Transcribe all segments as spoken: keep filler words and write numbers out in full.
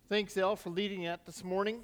Thanks, El, for leading that this morning.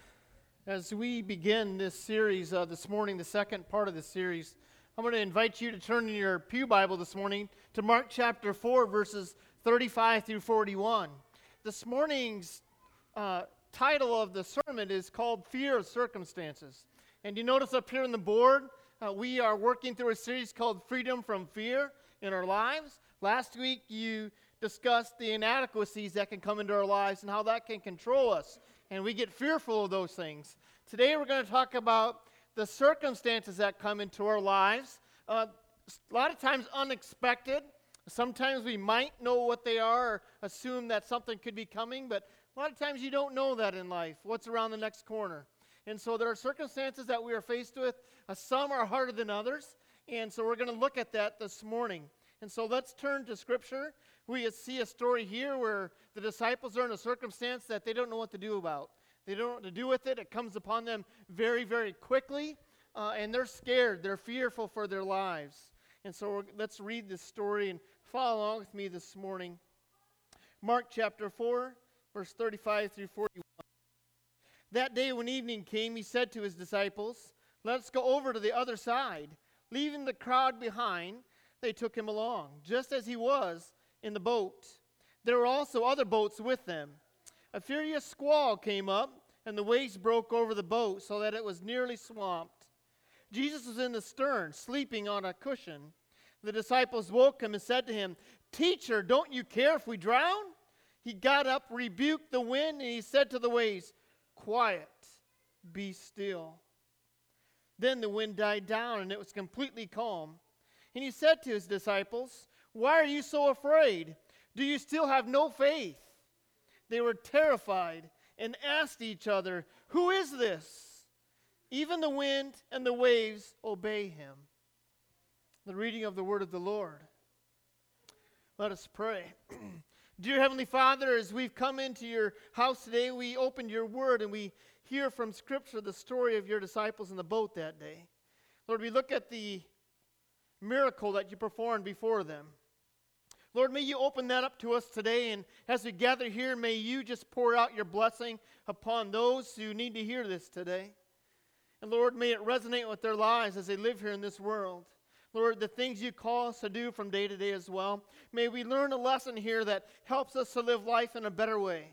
As we begin this series uh, this morning, the second part of the series, I'm going to invite you to turn in your pew Bible this morning to Mark chapter four, verses thirty-five through forty-one. This morning's uh, title of the sermon is called Fear of Circumstances. And you notice up here on the board, uh, we are working through a series called Freedom from Fear in our lives. Last week, you discussed the inadequacies that can come into our lives and how that can control us, and we get fearful of those things. Today we're going to talk about the circumstances that come into our lives. Uh, a lot of times unexpected. Sometimes we might know what they are or assume that something could be coming, but a lot of times you don't know that in life, what's around the next corner. And so there are circumstances that we are faced with. Uh, some are harder than others, and so we're going to look at that this morning. And so let's turn to Scripture. We see a story here where the disciples are in a circumstance that they don't know what to do about. They don't know what to do with it. It comes upon them very, very quickly, uh, and they're scared. They're fearful for their lives. And so we're, let's read this story and follow along with me this morning. Mark chapter four, verse thirty-five through forty-one. That day when evening came, he said to his disciples, "Let us go over to the other side." Leaving the crowd behind, they took him along, just as he was in the boat. There were also other boats with them. A furious squall came up, and the waves broke over the boat so that it was nearly swamped. Jesus was in the stern, sleeping on a cushion. The disciples woke him and said to him, "Teacher, don't you care if we drown?" He got up, rebuked the wind, and he said to the waves, "Quiet, be still." Then the wind died down, and it was completely calm. And he said to his disciples, "Why are you so afraid? Do you still have no faith?" They were terrified and asked each other, "Who is this? Even the wind and the waves obey him." The reading of the word of the Lord. Let us pray. Dear Heavenly Father, as we've come into your house today, we opened your word and we hear from Scripture the story of your disciples in the boat that day. Lord, we look at the miracle that you performed before them. Lord, may you open that up to us today, and as we gather here, may you just pour out your blessing upon those who need to hear this today. And Lord, may it resonate with their lives as they live here in this world. Lord, the things you call us to do from day to day as well. May we learn a lesson here that helps us to live life in a better way.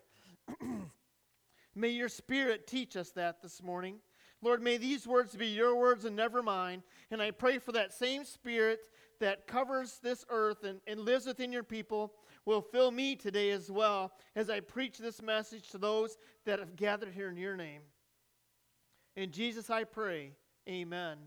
May your Spirit teach us that this morning. Lord, may these words be your words and never mine. And I pray for that same Spirit that covers this earth and, and lives within your people will fill me today as well as I preach this message to those that have gathered here in your name. In Jesus I pray, amen.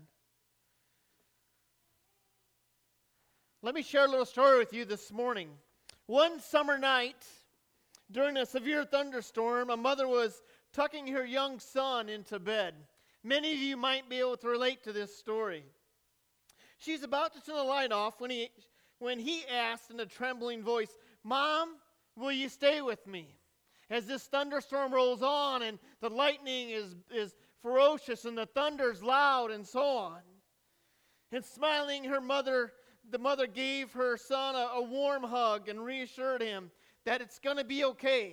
Let me share a little story with you this morning. One summer night, during a severe thunderstorm, a mother was tucking her young son into bed. Many of you might be able to relate to this story. She's about to turn the light off when he, when he asked in a trembling voice, "Mom, will you stay with me?" As this thunderstorm rolls on and the lightning is, is ferocious and the thunder's loud and so on. And smiling, her mother, the mother gave her son a, a warm hug and reassured him that it's going to be okay.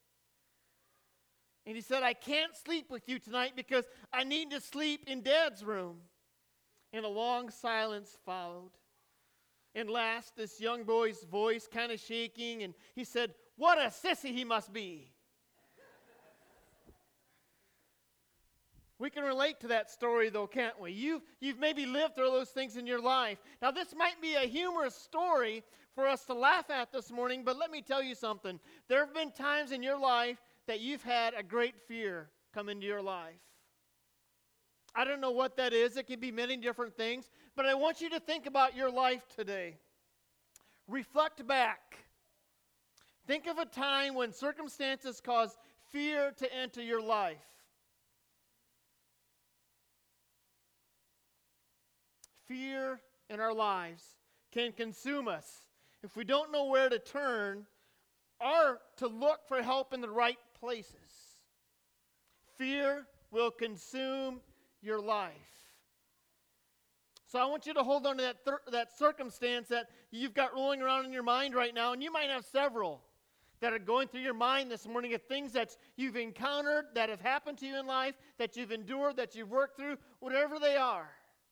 And he said, "I can't sleep with you tonight because I need to sleep in Dad's room." And a long silence followed. And last, this young boy's voice kind of shaking, and he said, "What a sissy he must be." We can relate to that story, though, can't we? You've, you've maybe lived through those things in your life. Now, this might be a humorous story for us to laugh at this morning, but let me tell you something. There have been times in your life that you've had a great fear come into your life. I don't know what that is. It can be many different things, but I want you to think about your life today. Reflect back. Think of a time when circumstances caused fear to enter your life. Fear in our lives can consume us if we don't know where to turn or to look for help in the right places. Fear will consume your life. So I want you to hold on to that, thir- that circumstance that you've got rolling around in your mind right now, and you might have several. that are going through your mind this morning, of things that you've encountered, that have happened to you in life, that you've endured, that you've worked through, whatever they are.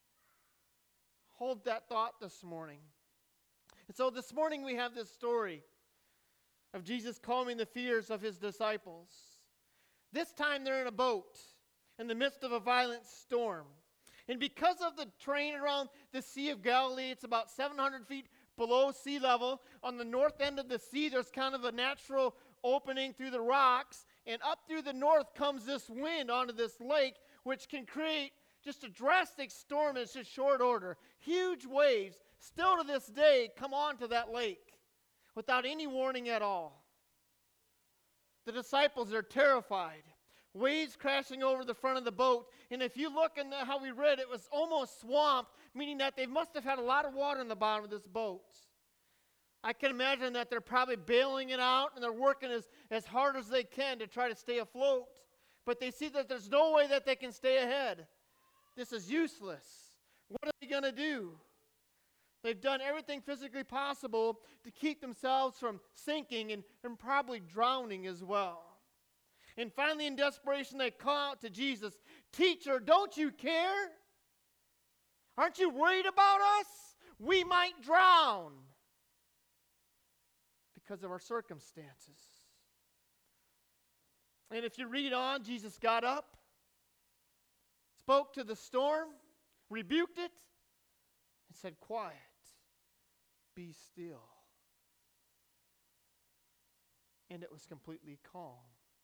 Hold that thought this morning. And so this morning we have this story of Jesus calming the fears of his disciples. This time they're in a boat in the midst of a violent storm. And because of the terrain around the Sea of Galilee, it's about seven hundred feet below sea level. On the north end of the sea, there's kind of a natural opening through the rocks. And up through the north comes this wind onto this lake, which can create just a drastic storm in just short order. Huge waves, still to this day, come onto that lake without any warning at all. The disciples are terrified. Waves crashing over the front of the boat. And if you look in the, how we read, it was almost swamped, meaning that they must have had a lot of water in the bottom of this boat. I can imagine that they're probably bailing it out and they're working as, as hard as they can to try to stay afloat. But they see that there's no way that they can stay ahead. This is useless. What are they going to do? They've done everything physically possible to keep themselves from sinking and, and probably drowning as well. And finally, in desperation, they call out to Jesus, "Teacher, don't you care? Aren't you worried about us? We might drown because of our circumstances." And if you read on, Jesus got up, spoke to the storm, rebuked it, and said, "Quiet, be still." And it was completely calm.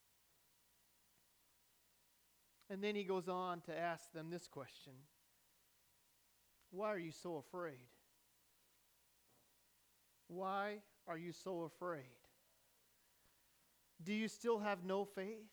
And then he goes on to ask them this question: "Why are you so afraid? Why are you so afraid? Do you still have no faith?"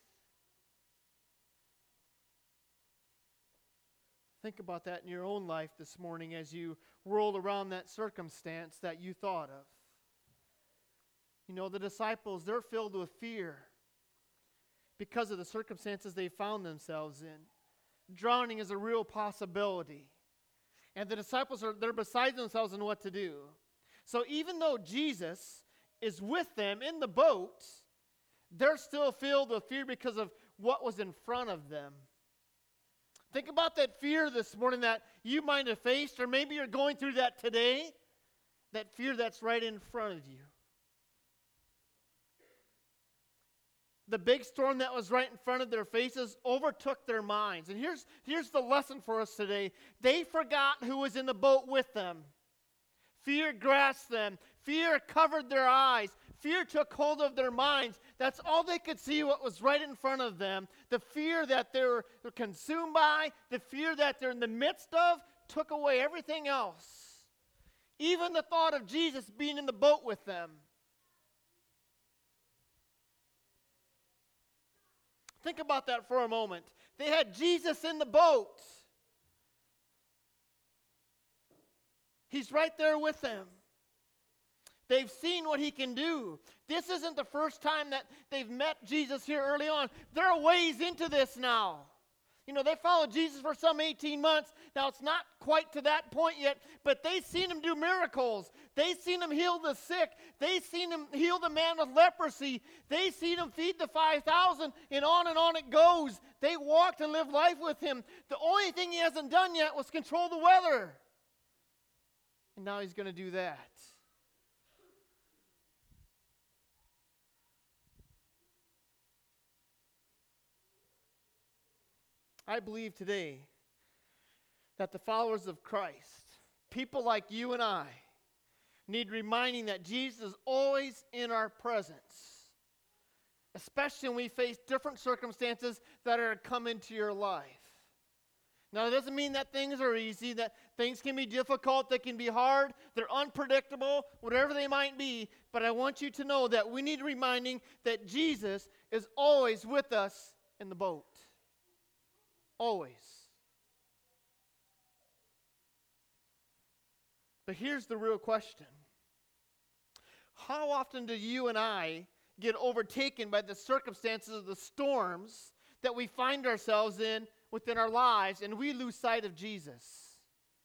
Think about that in your own life this morning as you roll around that circumstance that you thought of. You know, the disciples, they're filled with fear because of the circumstances they found themselves in. Drowning is a real possibility. And the disciples are they're beside themselves in what to do. So even though Jesus is with them in the boat, they're still filled with fear because of what was in front of them. Think about that fear this morning that you might have faced, or maybe you're going through that today, that fear that's right in front of you. The big storm that was right in front of their faces overtook their minds. And here's, here's the lesson for us today. They forgot who was in the boat with them. Fear grasped them. Fear covered their eyes. Fear took hold of their minds. That's all they could see, what was right in front of them. The fear that they were consumed by, the fear that they're in the midst of, took away everything else. Even the thought of Jesus being in the boat with them. Think about that for a moment. They had Jesus in the boat. He's right there with them. They've seen what he can do. This isn't the first time that they've met Jesus here early on. They're ways into this now. You know, they followed Jesus for some eighteen months. Now, it's not quite to that point yet, but they've seen him do miracles. They've seen him heal the sick. They've seen him heal the man with leprosy. They've seen him feed the five thousand, and on and on it goes. They walked and lived life with him. The only thing he hasn't done yet was control the weather. And now he's going to do that. I believe today that the followers of Christ, people like you and I, need reminding that Jesus is always in our presence, especially when we face different circumstances that are to come into your life. Now, it doesn't mean that things are easy, that things can be difficult, they can be hard, they're unpredictable, whatever they might be, but I want you to know that we need reminding that Jesus is always with us in the boat. Always. But here's the real question. How often do you and I get overtaken by the circumstances of the storms that we find ourselves in within our lives, and we lose sight of Jesus?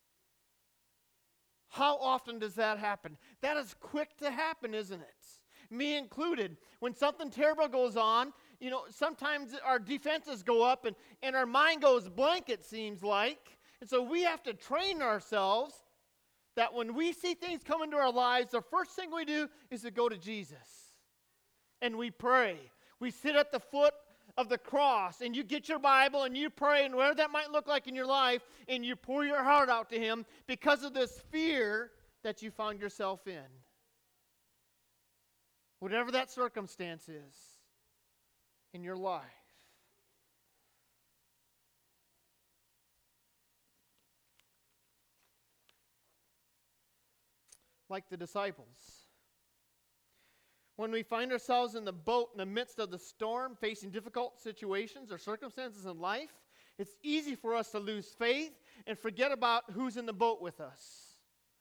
How often does that happen? That is quick to happen, isn't it? me included. When something terrible goes on, you know, sometimes our defenses go up and, and our mind goes blank, it seems like. And so we have to train ourselves that when we see things come into our lives, the first thing we do is to go to Jesus. And we pray. We sit at the foot of the cross, and you get your Bible, and you pray, and whatever that might look like in your life, and you pour your heart out to Him because of this fear that you found yourself in. Whatever that circumstance is in your life. Like the disciples. When we find ourselves in the boat in the midst of the storm, facing difficult situations or circumstances in life, it's easy for us to lose faith and forget about who's in the boat with us.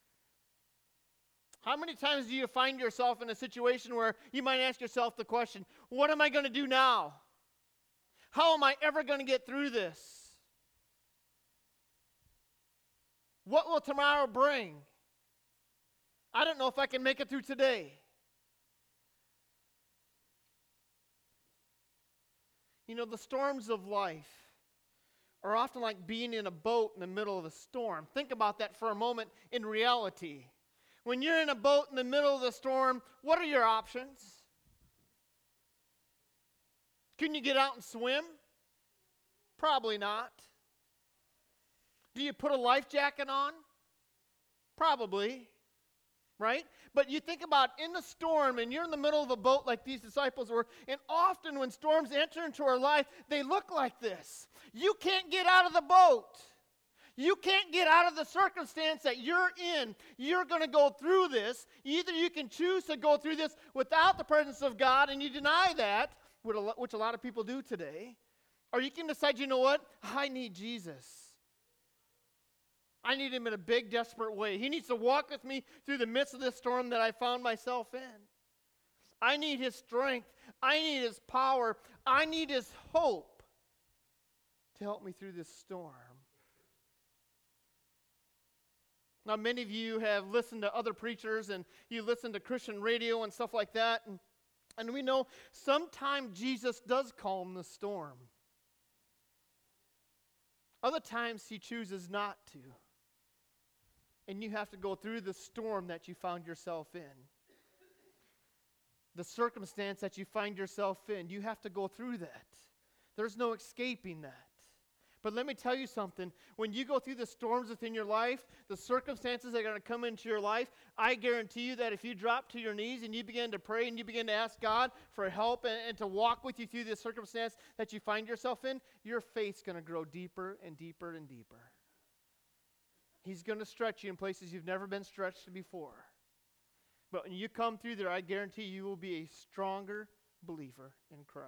How many times do you find yourself in a situation where you might ask yourself the question, what am I going to do now? How am I ever going to get through this? What will tomorrow bring? I don't know if I can make it through today. You know, the storms of life are often like being in a boat in the middle of a storm. Think about that for a moment in reality. When you're in a boat in the middle of the storm, what are your options? Can you get out and swim? Probably not. Do you put a life jacket on? Probably. Right? But you think about in the storm, and you're in the middle of a boat like these disciples were, and often when storms enter into our life, they look like this. You can't get out of the boat. You can't get out of the circumstance that you're in. You're going to go through this. Either you can choose to go through this without the presence of God, and you deny that, which a lot of people do today, or you can decide, you know what? I need Jesus. I need Him in a big, desperate way. He needs to walk with me through the midst of this storm that I found myself in. I need His strength. I need His power. I need His hope to help me through this storm. Now, many of you have listened to other preachers, and you listen to Christian radio and stuff like that, and, and we know sometimes Jesus does calm the storm. Other times He chooses not to. And you have to go through the storm that you found yourself in. The circumstance that you find yourself in, you have to go through that. There's no escaping that. But let me tell you something. When you go through the storms within your life, the circumstances that are going to come into your life, I guarantee you that if you drop to your knees and you begin to pray and you begin to ask God for help and, and to walk with you through the circumstance that you find yourself in, your faith's going to grow deeper and deeper and deeper. He's going to stretch you in places you've never been stretched before. But when you come through there, I guarantee you will be a stronger believer in Christ.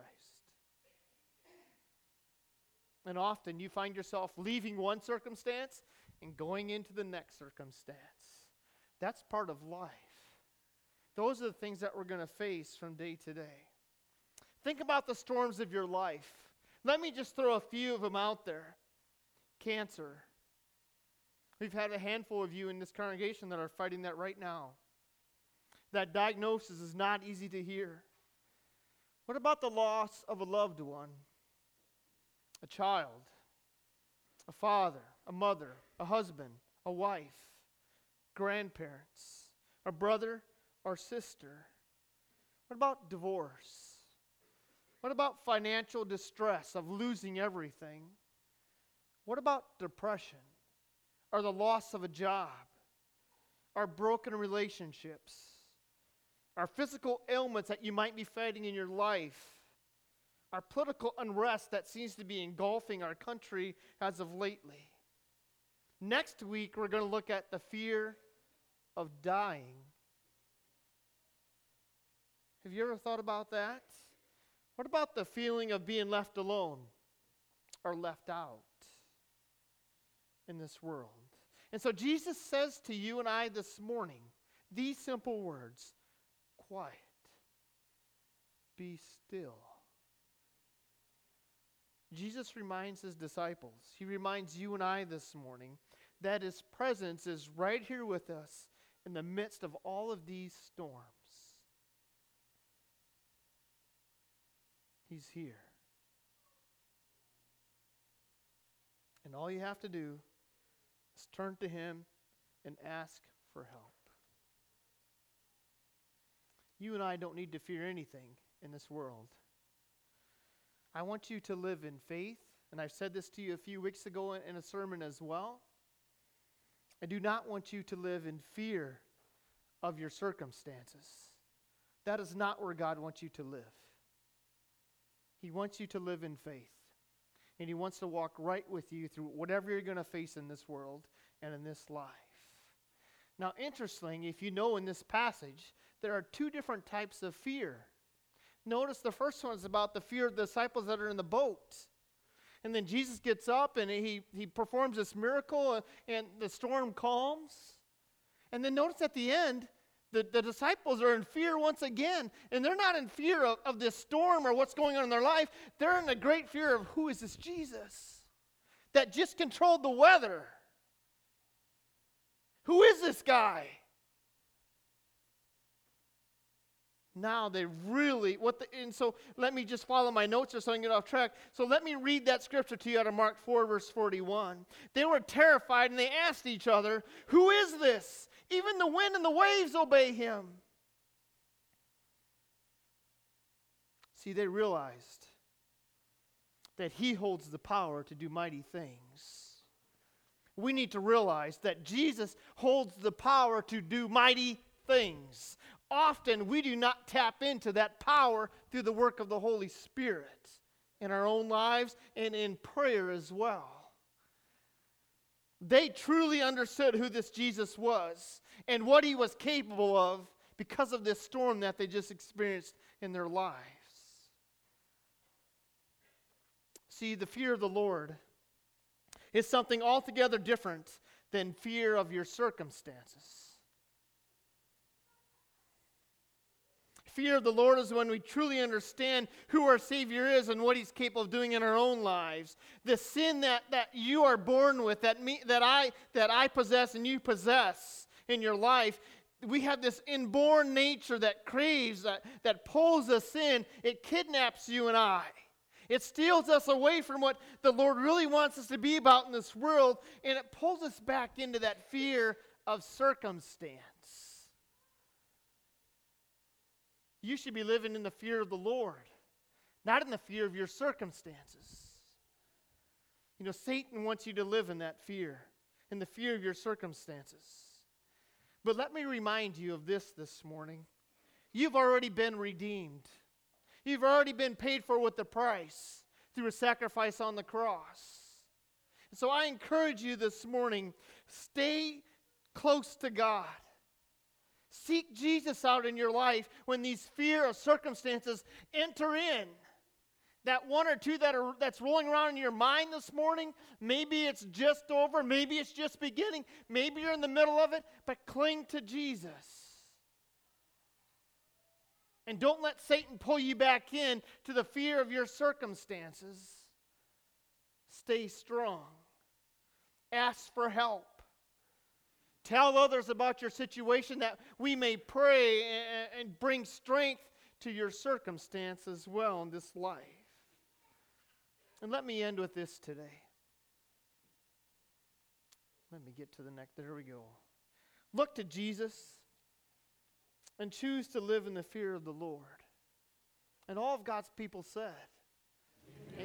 And often you find yourself leaving one circumstance and going into the next circumstance. That's part of life. Those are the things that we're going to face from day to day. Think about the storms of your life. Let me just throw a few of them out there. Cancer. We've had a handful of you in this congregation that are fighting that right now. That diagnosis is not easy to hear. What about the loss of a loved one? A child, a father, a mother, a husband, a wife, grandparents, a brother or sister. What about divorce? What about financial distress of losing everything? What about depression? Or the loss of a job, our broken relationships, our physical ailments that you might be fighting in your life, our political unrest that seems to be engulfing our country as of lately. Next week, we're going to look at the fear of dying. Have you ever thought about that? What about the feeling of being left alone or left out in this world? And so Jesus says to you and I this morning these simple words: quiet, be still. Jesus reminds His disciples, He reminds you and I this morning that His presence is right here with us in the midst of all of these storms. He's here. And all you have to do is turn to Him and ask for help. You and I don't need to fear anything in this world. I want you to live in faith, and I've said this to you a few weeks ago in a sermon as well. I do not want you to live in fear of your circumstances. That is not where God wants you to live. He wants you to live in faith. And He wants to walk right with you through whatever you're going to face in this world and in this life. Now, interesting, if you know in this passage, there are two different types of fear. Notice the first one is about the fear of the disciples that are in the boat. And then Jesus gets up and he, he performs this miracle and the storm calms. And then notice at the end, the, the disciples are in fear once again. And they're not in fear of, of this storm or what's going on in their life. They're in a great fear of who is this Jesus that just controlled the weather. Who is this guy? Now they really, what the, and so let me just follow my notes or so I can get off track. So let me read that scripture to you out of Mark four, verse forty-one. They were terrified and they asked each other, who is this? Even the wind and the waves obey him. See, they realized that he holds the power to do mighty things. We need to realize that Jesus holds the power to do mighty things. Often we do not tap into that power through the work of the Holy Spirit in our own lives and in prayer as well. They truly understood who this Jesus was and what he was capable of because of this storm that they just experienced in their lives. See, the fear of the Lord is something altogether different than fear of your circumstances. Fear of the Lord is when we truly understand who our Savior is and what He's capable of doing in our own lives. The sin that, that you are born with, that me, that I that I possess and you possess in your life, we have this inborn nature that craves, that, that pulls us in. It kidnaps you and I. It steals us away from what the Lord really wants us to be about in this world, and it pulls us back into that fear of circumstance. You should be living in the fear of the Lord, not in the fear of your circumstances. You know, Satan wants you to live in that fear, in the fear of your circumstances. But let me remind you of this this morning. You've already been redeemed. You've already been paid for with the price through a sacrifice on the cross. And so I encourage you this morning, stay close to God. Seek Jesus out in your life when these fear of circumstances enter in. That one or two that are that's rolling around in your mind this morning, maybe it's just over, maybe it's just beginning, maybe you're in the middle of it, but cling to Jesus. And don't let Satan pull you back in to the fear of your circumstances. Stay strong. Ask for help. Tell others about your situation that we may pray and, and bring strength to your circumstance as well in this life. And let me end with this today. Let me get to the next. There we go. Look to Jesus and choose to live in the fear of the Lord. And all of God's people said,